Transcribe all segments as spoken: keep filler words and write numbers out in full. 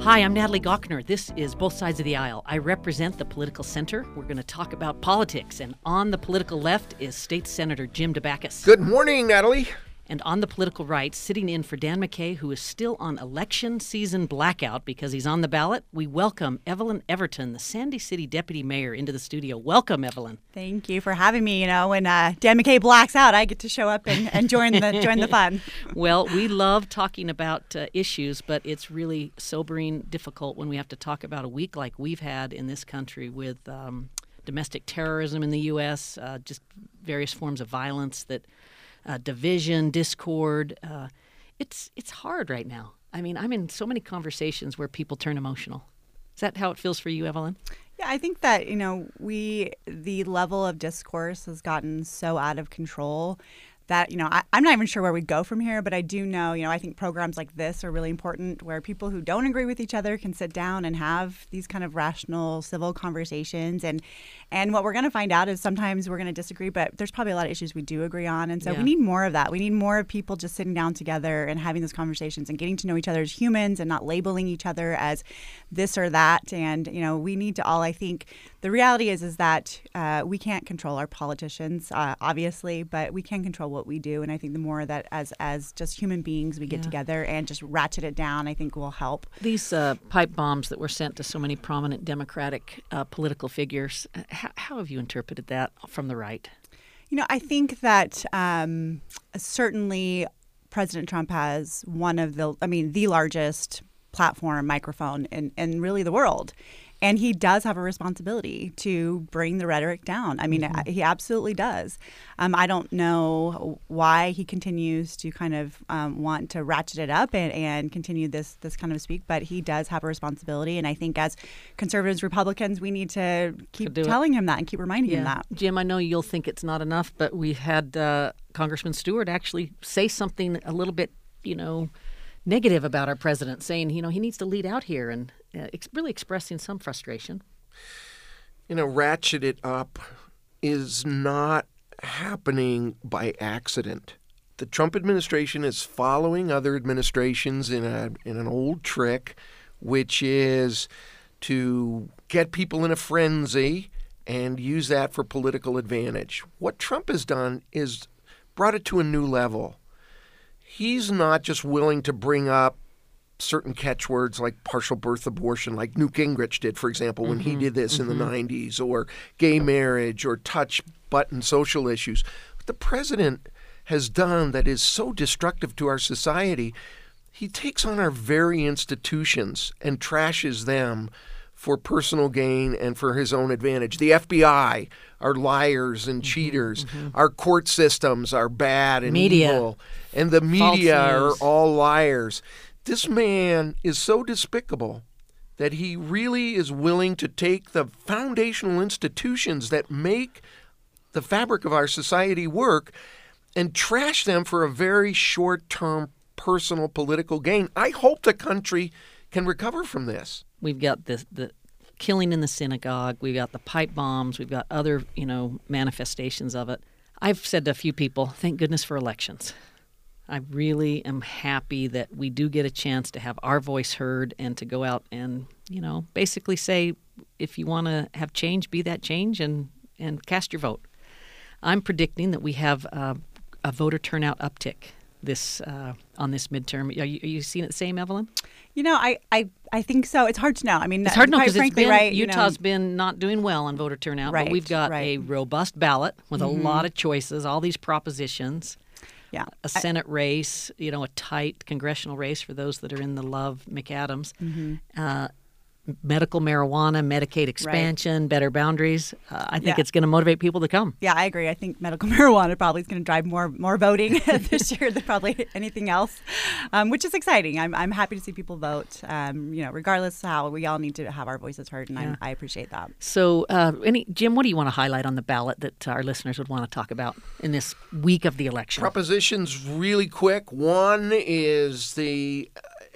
Hi, I'm Natalie Gochner. This is Both Sides of the Aisle. I represent the political center. We're going to talk about politics. And on the political left is State Senator Jim Dabakis. Good morning, Natalie. And on the political right, sitting in for Dan McKay, who is still on election season blackout because he's on the ballot, we welcome Evelyn Everton, the Sandy City Deputy Mayor, into the studio. Welcome, Evelyn. Thank you for having me. You know, when uh, Dan McKay blacks out, I get to show up and, and join the join the fun. Well, we love talking about uh, issues, but it's really sobering, difficult when we have to talk about a week like we've had in this country with um, domestic terrorism in the U S, uh, just various forms of violence that Uh, division, discord. Uh, it's it's hard right now. I mean, I'm in so many conversations where people turn emotional. Is that how it feels for you, Evelyn? Yeah, I think that, you know, we, the level of discourse has gotten so out of control that, you know, I, I'm not even sure where we go from here, but I do know, you know, I think programs like this are really important where people who don't agree with each other can sit down and have these kind of rational, civil conversations. And and what we're going to find out is sometimes we're going to disagree, but there's probably a lot of issues we do agree on. And so Yeah. we need more of that. We need more of people just sitting down together and having those conversations and getting to know each other as humans and not labeling each other as this or that. And, you know, we need to all, I think, the reality is, is that uh, we can't control our politicians, uh, obviously, but we can control what we do. And I think the more that as as just human beings we get Yeah. together and just ratchet it down, I think will help. These uh, pipe bombs that were sent to so many prominent Democratic uh, political figures, uh, how, how have you interpreted that from the right? You know, I think that um, certainly President Trump has one of the, I mean, the largest platform, microphone in, in really the world. And he does have a responsibility to bring the rhetoric down. I mean, mm-hmm. he absolutely does. Um, I don't know why he continues to kind of um, want to ratchet it up and, and continue this this kind of speak, but he does have a responsibility. And I think as conservatives, Republicans, we need to keep To telling him that and keep reminding Yeah. him that. Jim, I know you'll think it's not enough, but we had uh, Congressman Stewart actually say something a little bit, you know, negative about our president, saying, you know, he needs to lead out here and uh, ex- really expressing some frustration. You know, ratchet it up is not happening by accident. The Trump administration is following other administrations in a in an old trick, which is to get people in a frenzy and use that for political advantage. What Trump has done is brought it to a new level. He's not just willing to bring up certain catchwords like partial birth abortion, like Newt Gingrich did, for example, when mm-hmm. he did this mm-hmm. in the nineties, or gay marriage, or touch-button social issues. What the president has done that is so destructive to our society, he takes on our very institutions and trashes them for personal gain and for his own advantage. The F B I are liars and cheaters. Mm-hmm. Our court systems are bad and media. evil. And the media are all liars. This man is so despicable that he really is willing to take the foundational institutions that make the fabric of our society work and trash them for a very short-term personal political gain. I hope the country can recover from this. We've got the the killing in the synagogue. We've got the pipe bombs. We've got other, you know, manifestations of it. I've said to a few people, thank goodness for elections. I really am happy that we do get a chance to have our voice heard and to go out and, you know, basically say, if you want to have change, be that change and, and cast your vote. I'm predicting that we have uh, a voter turnout uptick this uh, on this midterm. Are you, are you seeing it the same, Evelyn? You know, I, I, I think so. It's hard to know. I mean, it's hard to know quite because frankly, been, right, Utah's you know, been not doing well on voter turnout, right, but we've got right. a robust ballot with mm-hmm. a lot of choices, all these propositions. Yeah. A Senate I, race, you know, a tight congressional race for those that are in the Love McAdams. Mm-hmm. Uh, medical marijuana, Medicaid expansion, right. better boundaries. Uh, I think yeah. it's going to motivate people to come. Yeah, I agree. I think medical marijuana probably is going to drive more more voting this year than probably anything else, um, which is exciting. I'm I'm happy to see people vote. Um, you know, regardless of how, we all need to have our voices heard, and yeah. I, I appreciate that. So, uh, any Jim, what do you want to highlight on the ballot that our listeners would want to talk about in this week of the election? Propositions really quick. One is the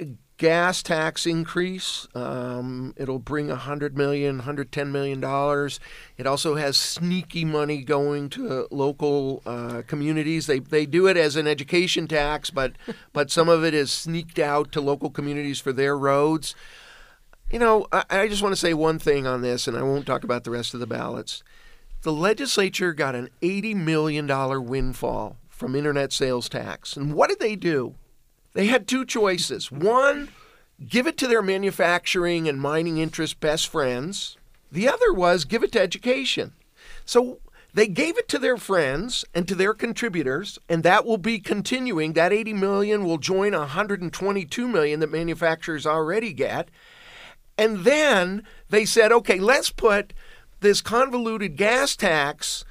gas tax increase. Um, it'll bring one hundred million dollars, one hundred ten million dollars. It also has sneaky money going to local uh, communities. They they do it as an education tax, but but some of it is sneaked out to local communities for their roads. You know, I, I just want to say one thing on this, and I won't talk about the rest of the ballots. The legislature got an eighty million dollars windfall from internet sales tax. And what did they do? They had two choices. One, give it to their manufacturing and mining interest best friends. The other was give it to education. So they gave it to their friends and to their contributors, and that will be continuing. That eighty million dollars will join one hundred twenty-two million dollars that manufacturers already get. And then they said, okay, let's put this convoluted gas tax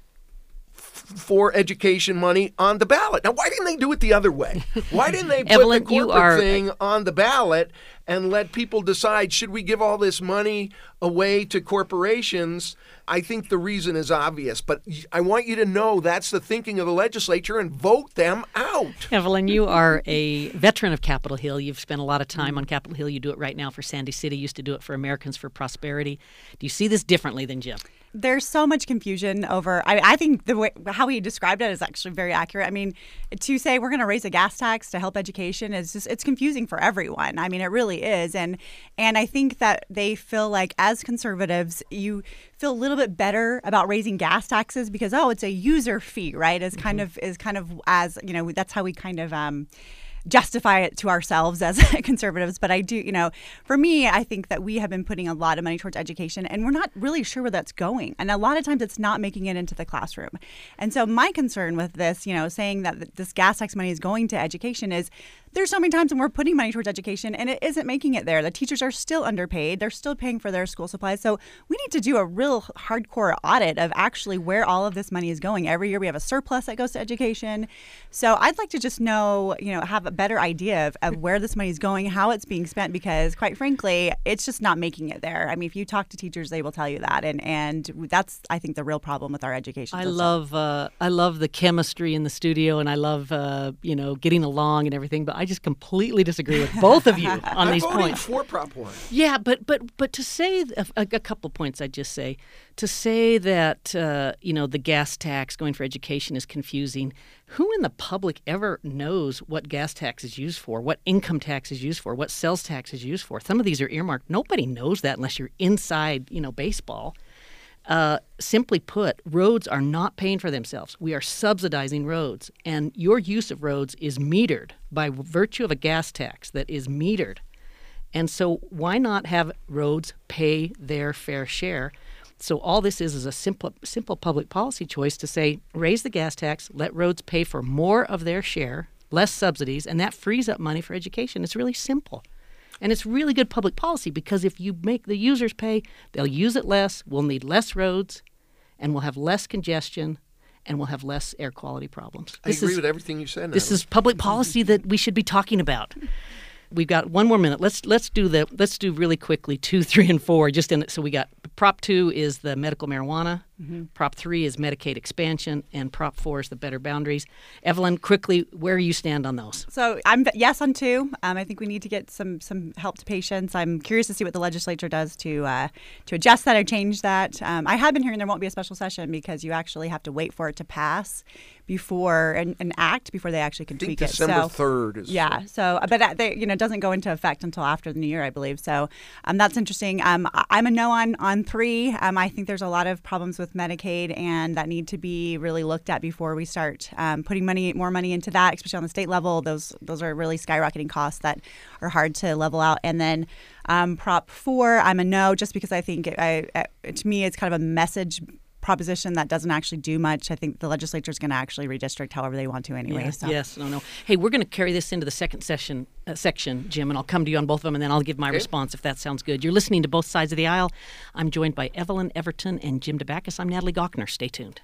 f- for education money on the ballot. Now, why didn't they do it the other way? Why didn't they put Evelyn, the corporate you are... thing on the ballot and let people decide, should we give all this money away to corporations? I think the reason is obvious, but I want you to know that's the thinking of the legislature and vote them out. Evelyn, you are a veteran of Capitol Hill. You've spent a lot of time on Capitol Hill. You do it right now for Sandy City. You used to do it for Americans for Prosperity. Do you see this differently than Jim? There's so much confusion over. I, I think the way how he described it is actually very accurate. I mean, to say we're going to raise a gas tax to help education is just it's confusing for everyone. I mean, it really is, and and I think that they feel like as conservatives, you feel a little bit better about raising gas taxes because oh, it's a user fee, right? Is kind mm-hmm. of is kind of as you know that's how we kind of. Um, justify it to ourselves as conservatives. But I do, you know, for me, I think that we have been putting a lot of money towards education and we're not really sure where that's going. And a lot of times it's not making it into the classroom. And so my concern with this, you know, saying that this gas tax money is going to education is there's so many times when we're putting money towards education and it isn't making it there. The teachers are still underpaid. They're still paying for their school supplies. So we need to do a real hardcore audit of actually where all of this money is going. Every year we have a surplus that goes to education. So I'd like to just know, you know, have a better idea of, of where this money is going, how it's being spent, because quite frankly, it's just not making it there. I mean, if you talk to teachers, they will tell you that. And and that's, I think, the real problem with our education I system. love uh, I love the chemistry in the studio and I love, uh, you know, getting along and everything. But I just completely disagree with both of you on I'm these voting points. for Prop one. Yeah, but but but to say a, a couple points, I'd just say to say that uh, you know the gas tax going for education is confusing. Who in the public ever knows what gas tax is used for, what income tax is used for, what sales tax is used for? Some of these are earmarked. Nobody knows that unless you're inside, you know, baseball. Uh, simply put, roads are not paying for themselves. We are subsidizing roads, and your use of roads is metered by virtue of a gas tax that is metered. And so why not have roads pay their fair share? So all this is is a simple, simple public policy choice to say, raise the gas tax, let roads pay for more of their share, less subsidies, and that frees up money for education. It's really simple. And it's really good public policy because if you make the users pay, they'll use it less, we'll need less roads, and we'll have less congestion, and we'll have less air quality problems. I This agree is, with everything you said. This Natalie. is public policy that we should be talking about. We've got one more minute. Let's let's do the let's do really quickly two, three, and four. Just in it. So we got Prop two is the medical marijuana. Mm-hmm. Prop three is Medicaid expansion, and Prop four is the better boundaries. Evelyn, quickly, where you stand on those? So I'm yes on two. Um, I think we need to get some some help to patients. I'm curious to see what the legislature does to uh, to adjust that or change that. Um, I have been hearing there won't be a special session because you actually have to wait for it to pass before an, an act before they actually can I think tweak December it. So third is yeah. So but that, they, you know, it doesn't go into effect until after the new year, I believe. So um, that's interesting. Um, I'm a no on on three. Um, I think there's a lot of problems with Medicaid and that need to be really looked at before we start um, putting money, more money into that, especially on the state level. Those those are really skyrocketing costs that are hard to level out. And then um, Prop four, I'm a no, just because I think it, I, to me it's kind of a message proposition that doesn't actually do much. I think the legislature is going to actually redistrict however they want to anyway. Yes, so. yes, no, no. Hey, we're going to carry this into the second session uh, section, Jim, and I'll come to you on both of them, and then I'll give my okay. response if that sounds good. You're listening to Both Sides of the Aisle. I'm joined by Evelyn Everton and Jim DeBacchus. I'm Natalie Gochner. Stay tuned.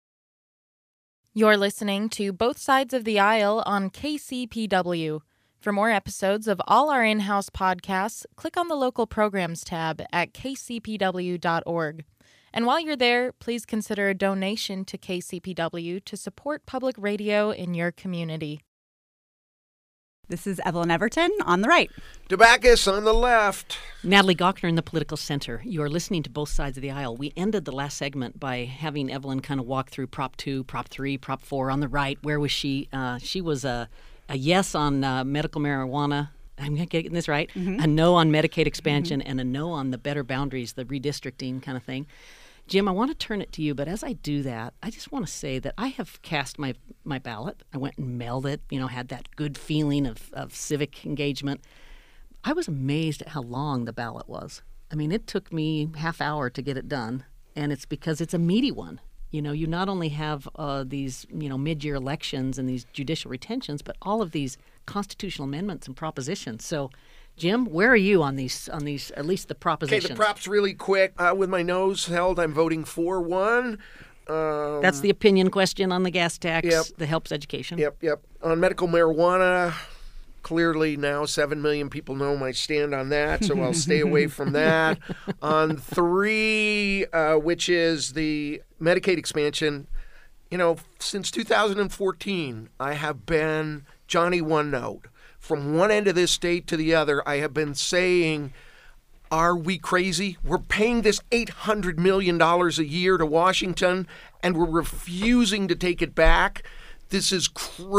You're listening to Both Sides of the Aisle on K C P W. For more episodes of all our in-house podcasts, click on the Local Programs tab at k c p w dot org. And while you're there, please consider a donation to K C P W to support public radio in your community. This is Evelyn Everton on the right. DeBacchus on the left. Natalie Gochner in the Political Center. You're listening to Both Sides of the Aisle. We ended the last segment by having Evelyn kind of walk through Prop two, Prop three, Prop four on the right. Where was she? Uh, she was a, a yes on uh, medical marijuana I'm getting this right, Mm-hmm. a no on Medicaid expansion mm-hmm. and a no on the better boundaries, the redistricting kind of thing. Jim, I want to turn it to you, but as I do that, I just want to say that I have cast my, my ballot. I went and mailed it, you know, had that good feeling of, of civic engagement. I was amazed at how long the ballot was. I mean, it took me half hour to get it done, and it's because it's a meaty one. You know, you not only have uh, these, you know, mid-year elections and these judicial retentions, but all of these constitutional amendments and propositions. So, Jim, where are you on these, on these, at least the propositions? Okay, the props really quick. Uh, with my nose held, I'm voting for one. Um, That's the opinion question on the gas tax Yep. that helps education. Yep, yep. On medical marijuana, clearly now seven million people know my stand on that, so I'll stay away from that. On three, uh, which is the Medicaid expansion, you know, since two thousand fourteen, I have been Johnny One Note. From one end of this state to the other, I have been saying, are we crazy? We're paying this eight hundred million dollars a year to Washington, and we're refusing to take it back. This is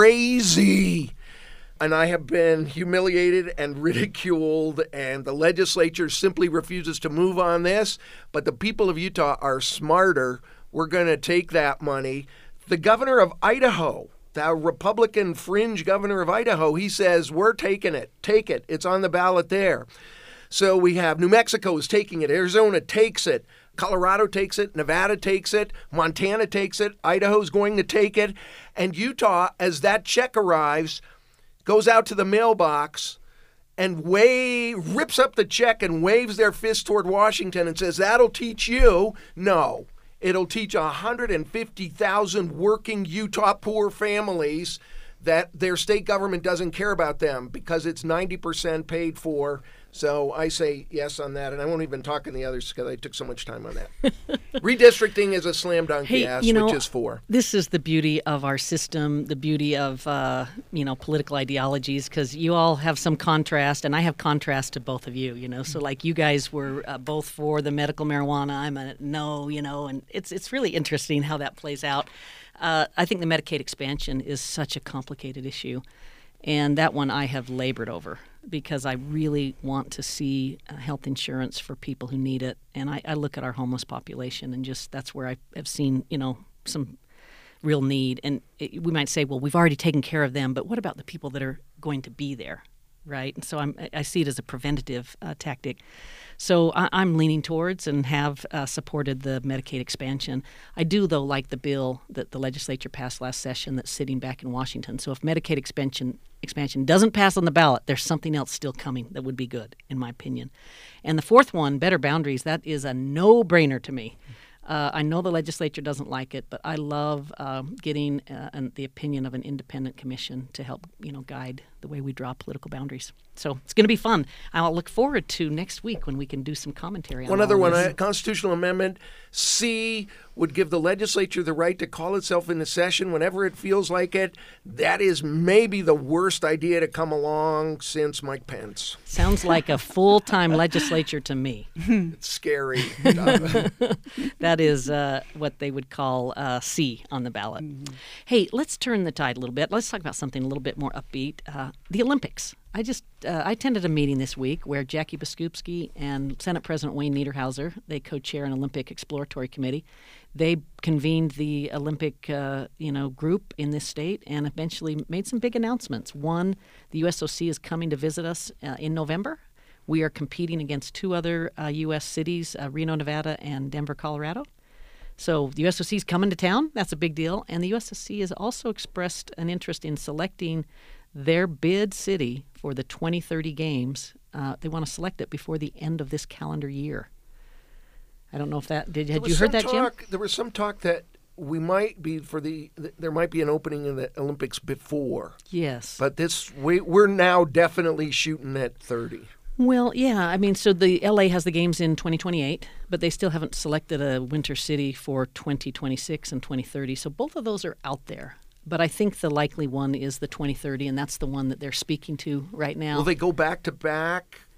crazy. And I have been humiliated and ridiculed, and the legislature simply refuses to move on this. But the people of Utah are smarter. We're going to take that money. The governor of Idaho, the Republican fringe governor of Idaho, he says, we're taking it. Take it. It's on the ballot there. So we have New Mexico is taking it. Arizona takes it. Colorado takes it. Nevada takes it. Montana takes it. Idaho's going to take it. And Utah, as that check arrives, goes out to the mailbox and way rips up the check and waves their fist toward Washington and says, that'll teach you. No. It'll teach one hundred fifty thousand working Utah poor families that their state government doesn't care about them because it's ninety percent paid for. So I say yes on that, and I won't even talk on the others because I took so much time on that. Redistricting is a slam dunk Hey, yes, you know, which is for. This is the beauty of our system, the beauty of, uh, you know, political ideologies, because you all have some contrast, and I have contrast to both of you, you know. So, like, you guys were uh, both for the medical marijuana. I'm a no, you know, and it's, it's really interesting how that plays out. Uh, I think the Medicaid expansion is such a complicated issue, and that one I have labored over, because I really want to see uh, health insurance for people who need it. And I, I look at our homeless population, and just that's where I have seen, you know, some real need. And it, we might say, well, we've already taken care of them, but what about the people that are going to be there, right? And so I'm, I see it as a preventative uh, tactic. So I, I'm leaning towards and have uh, supported the Medicaid expansion. I do, though, like the bill that the legislature passed last session that's sitting back in Washington. So if Medicaid expansion expansion doesn't pass on the ballot, there's something else still coming that would be good, in my opinion. And the fourth one, better boundaries, that is a no-brainer to me. Uh, I know the legislature doesn't like it, but I love um, getting uh, an, the opinion of an independent commission to help, you know, guide the way we draw political boundaries. So it's going to be fun. I'll look forward to next week when we can do some commentary on One other all one, this. uh, constitutional amendment C would give the legislature the right to call itself into session whenever it feels like it. That is maybe the worst idea to come along since Mike Pence. Sounds like a full-time legislature to me. It's scary. That is uh, what they would call uh, C on the ballot. Mm-hmm. Hey, let's turn the tide a little bit. Let's talk about something a little bit more upbeat. Uh, the Olympics. I just uh, I attended a meeting this week where Jackie Biskupski and Senate President Wayne Niederhauser, they co-chair an Olympic Exploratory Committee. They convened the Olympic uh, you know group in this state and eventually made some big announcements. One, the U S O C is coming to visit us uh, in November. We are competing against two other uh, U S cities, uh, Reno, Nevada, and Denver, Colorado. So the U S O C is coming to town. That's a big deal. And the U S O C has also expressed an interest in selecting their bid city for the twenty thirty games. Uh, they want to select it before the end of this calendar year. I don't know if that did. Had you heard that, talk, Jim? There was some talk that we might be for the. There might be an opening in the Olympics before. Yes. But this we we're now definitely shooting at thirty. Well, yeah. I mean, so the L A has the games in twenty twenty-eight, but they still haven't selected a winter city for twenty twenty-six and twenty thirty. So both of those are out there. But I think the likely one is the twenty thirty, and that's the one that they're speaking to right now. Will they go back to back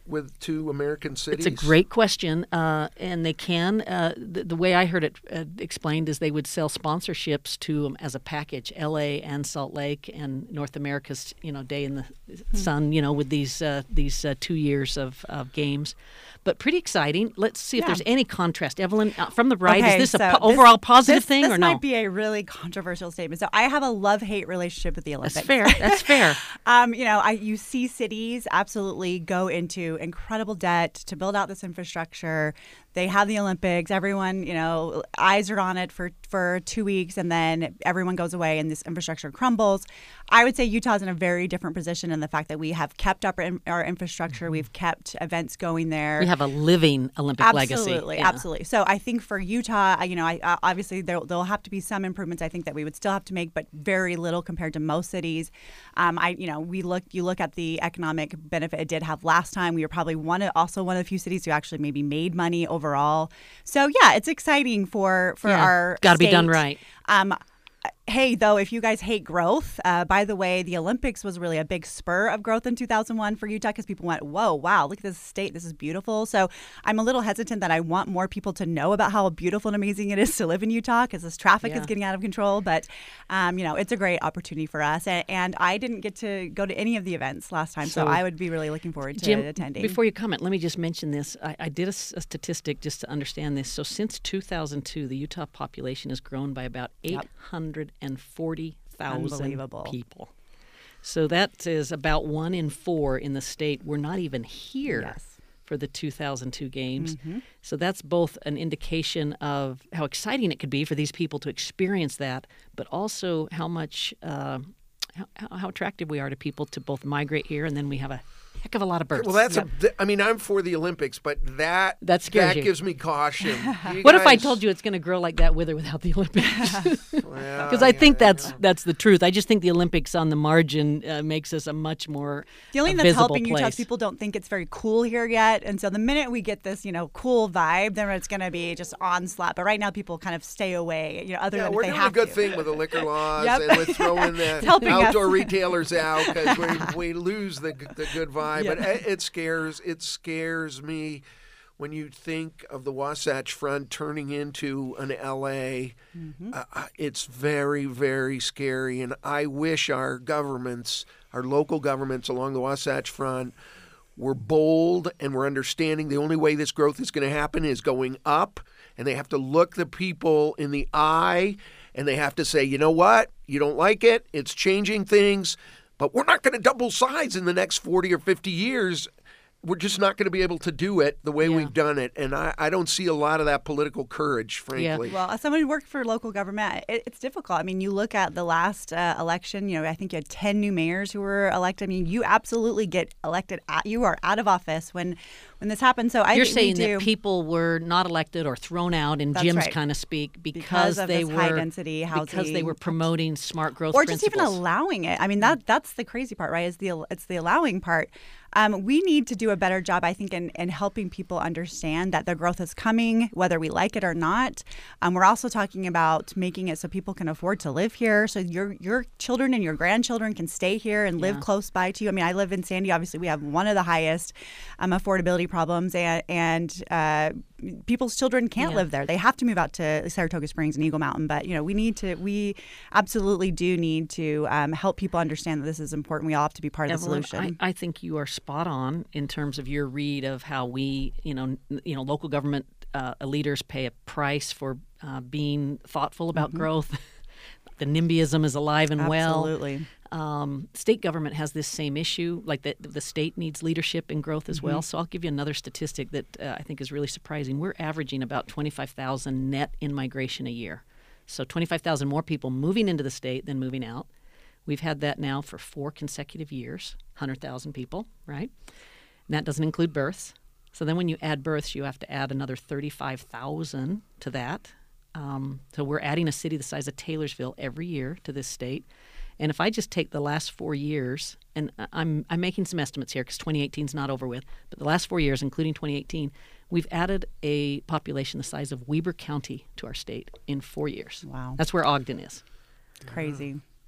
with two American cities? It's a great question, uh, and they can. Uh, the, the way I heard it uh, explained is they would sell sponsorships to them as a package, L A and Salt Lake and North America's, you know, day in the sun, you know, with these uh, these uh, two years of, of games. But pretty exciting. Let's see if Yeah. there's any contrast. Evelyn, uh, from the right, Okay, is this so a po- this- overall positive this, thing this or no? might be a really controversial statement. So I have a love-hate relationship with the Olympics. That's fair. That's fair. Um, you know, I you see cities absolutely go into incredible debt to build out this infrastructure. They have the Olympics. Everyone, you know, eyes are on it for, for two weeks, and then everyone goes away, and this infrastructure crumbles. I would say Utah's in a very different position in the fact that we have kept up our, our infrastructure. We've kept events going there. We have a living Olympic legacy. Absolutely, Yeah. absolutely. So I think for Utah, I- you know, I, I- obviously there there'll have to be some improvements. I think that we would still have to make, but very little compared to most cities. Um, I, you know, we look. You look at the economic benefit it did have last time. We were probably one, of, also one of the few cities who actually maybe made money overall. So yeah, it's exciting for for Yeah, our. gotta be done state. right. Um, Hey, though, if you guys hate growth, uh, by the way, the Olympics was really a big spur of growth in two thousand one for Utah because people went, whoa, wow, look at this state. This is beautiful. So I'm a little hesitant that I want more people to know about how beautiful and amazing it is to live in Utah because this traffic Yeah. is getting out of control. But, um, you know, it's a great opportunity for us. And, and I didn't get to go to any of the events last time, so, So, I would be really looking forward to Jim, attending. before you comment, let me just mention this. I, I did a, s- a statistic just to understand this. So since two thousand two, the Utah population has grown by about eight Yep. hundred forty thousand Unbelievable. people. So that is about one in four in the state. We're not even here Yes. for the two thousand two games. Mm-hmm. So that's both an indication of how exciting it could be for these people to experience that, but also how much uh, how, how attractive we are to people to both migrate here, and then we have a heck of a lot of births. Well, that's a. th- I mean, I'm for the Olympics, but that That scares that you. gives me caution. You What if I guys- told you it's going to grow like that with or without the Olympics? Well, Because I yeah, think that's yeah. that's the truth. I just think the Olympics on the margin uh, makes us a much more The only uh, thing that's visible helping Utah place. is people don't think it's very cool here yet. And so the minute we get this, you know, cool vibe, then it's going to be just onslaught. But right now people kind of stay away, you know, other Yeah, than we're if they doing a have good to. thing with the liquor laws, Yep. and we're throwing the It's helping us. outdoor retailers out because we, we lose the the good vibe. Yep. But it, it scares it scares me when you think of the Wasatch Front turning into an L A. Mm-hmm. Uh, uh, it's very very scary, and I wish our governments, our local governments along the Wasatch Front, were bold and were understanding the only way this growth is going to happen is going up, and they have to look the people in the eye, and they have to say, you know what, you don't like it, it's changing things, but we're not going to double size in the next forty or fifty years. We're just not going to be able to do it the way Yeah. we've done it, and I, I don't see a lot of that political courage, frankly. Well, as someone who worked for local government, it, it's difficult. I mean, you look at the last uh, election, you know, I think you had ten new mayors who were elected. I mean, you absolutely get elected. At, you are out of office when when this happens. So I You're think we saying do, that people were not elected or thrown out in That's Jim's right. kind of speak because, Because of they this were high-density because they housing. were promoting smart growth or just even principles. allowing it. I mean, that that's the crazy part, right? Is the it's the allowing part. Um, we need to do a better job, I think, in, in helping people understand that the growth is coming, whether we like it or not. Um, we're also talking about making it so people can afford to live here, so your your children and your grandchildren can stay here and live Yeah. close by to you. I mean, I live in Sandy. Obviously, we have one of the highest um, affordability problems, and and uh, people's children can't Yeah. live there. They have to move out to Saratoga Springs and Eagle Mountain. But you know, we need to. We absolutely do need to um, help people understand that this is important. We all have to be part of the Evelyn, solution. I, I think you are spot on in terms of your read of how we, you know, n- you know, local government uh, leaders pay a price for uh, being thoughtful about Mm-hmm. growth. The NIMBYism is alive and well. Absolutely. Um, state government has this same issue, like the, the state needs leadership and growth as Mm-hmm. well. So I'll give you another statistic that uh, I think is really surprising. We're averaging about twenty-five thousand net in migration a year. So twenty-five thousand more people moving into the state than moving out. We've had that now for four consecutive years, one hundred thousand people, right? And that doesn't include births. So then when you add births, you have to add another thirty-five thousand to that. Um, so we're adding a city the size of Taylorsville every year to this state. And if I just take the last four years, and I- I'm I'm making some estimates here because twenty eighteen is not over with, but the last four years, including twenty eighteen, we've added a population the size of Weber County to our state in four years. Wow. That's where Ogden is. Crazy.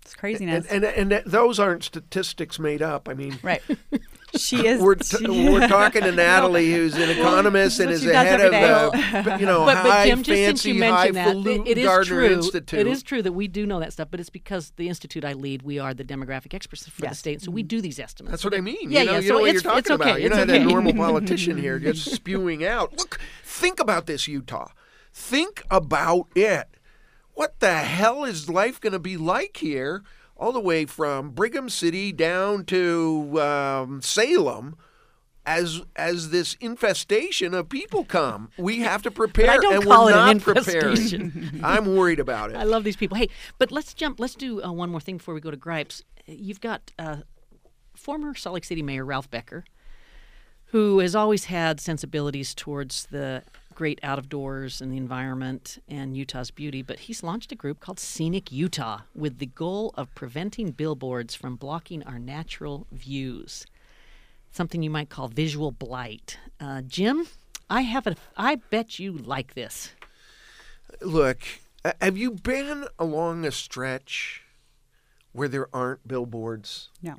It's craziness. And, and, and those aren't statistics made up. I mean, right. She is. We're, t- she, we're talking to Natalie, who's an economist and what is she the does head every of day. the, you know, But, but high Jim, just since fancy, you mentioned that, highfalutin it, it is Gardner true. Institute. It is true that we do know that stuff, but it's because the institute I lead, we are the demographic experts for the Yes. state, so we do these estimates. That's what I mean. Yeah, you know, yeah. you So know what it's- you're talking it's okay. about. You're It's not okay. a normal politician here just spewing out. Look, think about this, Utah. Think about it. What the hell is life going to be like here, all the way from Brigham City down to um, Salem, as as this infestation of people come? We have to prepare, But I don't and call we're it an not prepared. infestation. I'm worried about it. I love these people. Hey, but let's jump. Let's do uh, one more thing before we go to gripes. You've got uh, former Salt Lake City Mayor Ralph Becker, who has always had sensibilities towards the great out of doors and the environment and Utah's beauty, but he's launched a group called Scenic Utah with the goal of preventing billboards from blocking our natural views. Something you might call visual blight. Uh, Jim, I have a. I bet you like this. Look, uh, have you been along a stretch where there aren't billboards? no.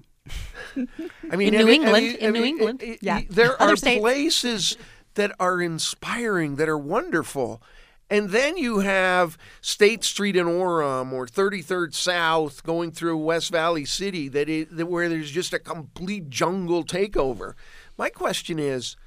I mean, In have New you- have England, you- in have New you- England. it- it- Yeah. There Other are states. places that are inspiring, that are wonderful. And then you have State Street in Orem or thirty-third South going through West Valley City that is, that where there's just a complete jungle takeover. My question is,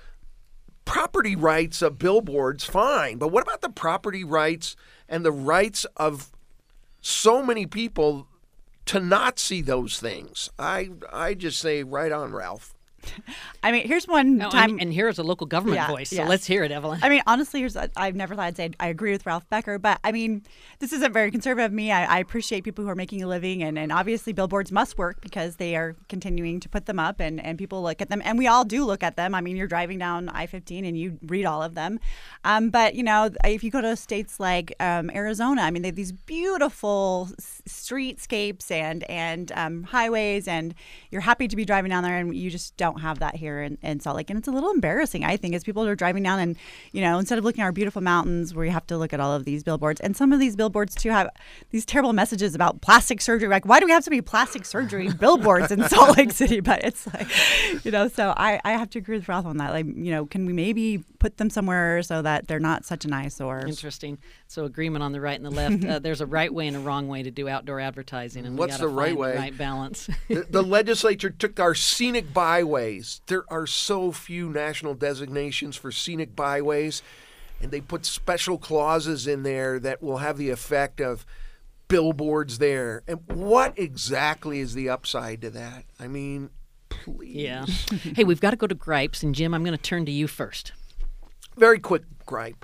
property rights of billboards, fine, but what about the property rights and the rights of so many people to not see those things? I I just say right on, Ralph. I mean, here's one Oh, time. and, and here's a local government Yeah, voice, so yes. let's hear it, Evelyn. I mean, honestly, here's I've never thought I'd say I agree with Ralph Becker, but I mean, this isn't very conservative of me. I, I appreciate people who are making a living, and, and obviously billboards must work because they are continuing to put them up, and, and people look at them, and we all do look at them. I mean, you're driving down I fifteen and you read all of them, um, but you know, if you go to states like um, Arizona, I mean, they have these beautiful s- streetscapes and and um, highways, and you're happy to be driving down there, and you just don't have that here in, in Salt Lake, and it's a little embarrassing, I think, as people are driving down, and you know, instead of looking at our beautiful mountains, where you have to look at all of these billboards, and some of these billboards too have these terrible messages about plastic surgery. Like, why do we have so many plastic surgery billboards in Salt Lake City? But it's like, you know, so I, I have to agree with Ralph on that. Like, you know, can we maybe put them somewhere so that they're not such an eyesore? Interesting. So agreement on the right and the left. Uh, there's a right way and a wrong way to do outdoor advertising, and we What's gotta the right find way? The right balance. the, the legislature took our scenic byways. There are so few national designations for scenic byways, and they put special clauses in there that will have the effect of billboards there. And what exactly is the upside to that? I mean, please. Yeah. Hey, we've got to go to gripes, and Jim, I'm going to turn to you first. Very quick gripe.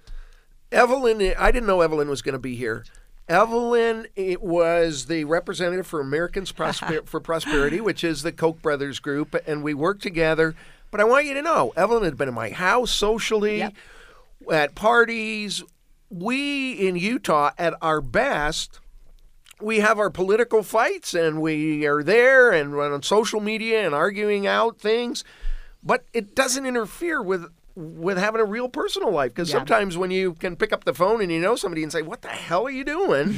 Evelyn, I didn't know Evelyn was going to be here. Evelyn it was the representative for Americans Prosper- for Prosperity, which is the Koch brothers group, and we worked together. But I want you to know, Evelyn had been in my house socially, Yep. at parties. We in Utah, at our best, we have our political fights, and we are there and run on social media and arguing out things, but it doesn't interfere with with having a real personal life. Because Yeah. sometimes when you can pick up the phone and you know somebody and say, "What the hell are you doing?"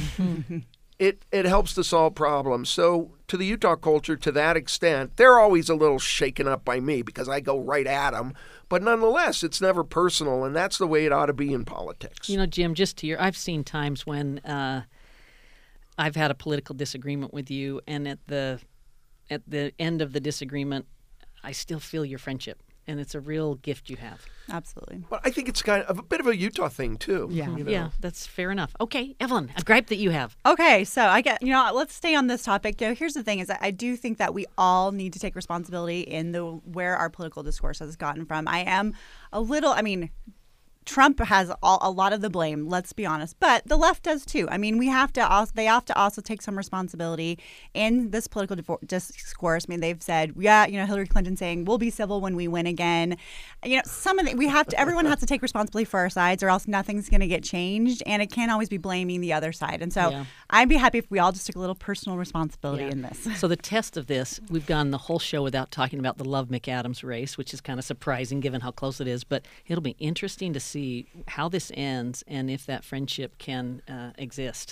it it helps to solve problems. So to the Utah culture, to that extent, they're always a little shaken up by me because I go right at them. But nonetheless, it's never personal, and that's the way it ought to be in politics. You know, Jim, just to your, I've seen times when uh, I've had a political disagreement with you, and at the at the end of the disagreement, I still feel your friendship, and it's a real gift you have. Absolutely. But I think it's kind of a bit of a Utah thing too. Yeah. you know? Yeah, that's fair enough. Okay, Evelyn, a gripe that you have. Okay, so I get, you know, let's stay on this topic. You know, here's the thing is that I do think that we all need to take responsibility in the where our political discourse has gotten from. I am a little, I mean, Trump has all, a lot of the blame, let's be honest, but the left does too. I mean, we have to also, they have to also take some responsibility in this political divor- discourse. I mean, they've said, yeah, you know, Hillary Clinton saying we'll be civil when we win again. You know, some of the, we have to, everyone has to take responsibility for our sides, or else nothing's going to get changed, and it can't always be blaming the other side. And so Yeah. I'd be happy if we all just took a little personal responsibility Yeah. in this. So the test of this, we've gone the whole show without talking about the Love McAdams race, which is kind of surprising given how close it is. But it'll be interesting to see how this ends and if that friendship can uh, exist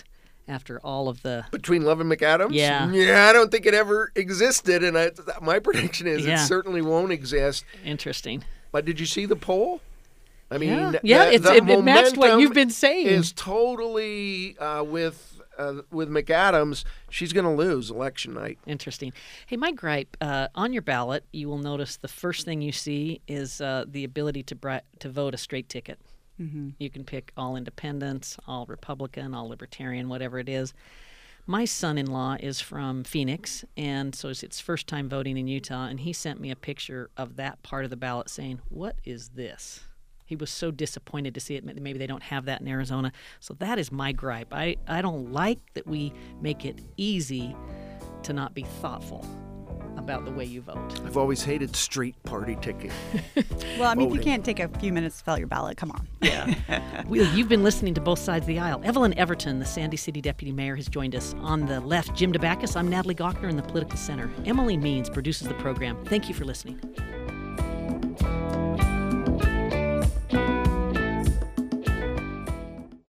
after all of the Between Love and McAdams? Yeah. Yeah, I don't think it ever existed, and I, my prediction is Yeah. it certainly won't exist. interesting. But did you see the poll? I mean, Yeah, the- yeah, it's, the it, it matched what momentum you've been saying. is totally uh, with uh, with McAdams. She's going to lose election night. Interesting. Hey, my gripe, uh, on your ballot, you will notice the first thing you see is uh, the ability to bri- to vote a straight ticket. Mm-hmm. You can pick all independents, all Republican, all Libertarian, whatever it is. My son-in-law is from Phoenix, and so it's its first time voting in Utah, and he sent me a picture of that part of the ballot saying, "What is this?" He was so disappointed to see it. Maybe they don't have that in Arizona. So that is my gripe. I, I don't like that we make it easy to not be thoughtful about the way you vote. I've always hated street party ticket. Well, I mean, if you Voting. can't take a few minutes to fill out your ballot, come on. We, you've been listening to Both Sides of the Aisle. Evelyn Everton, the Sandy City Deputy Mayor, has joined us. On the left, Jim DeBackus. I'm Natalie Gawker in the Political Center. Emily Means produces the program. Thank you for listening.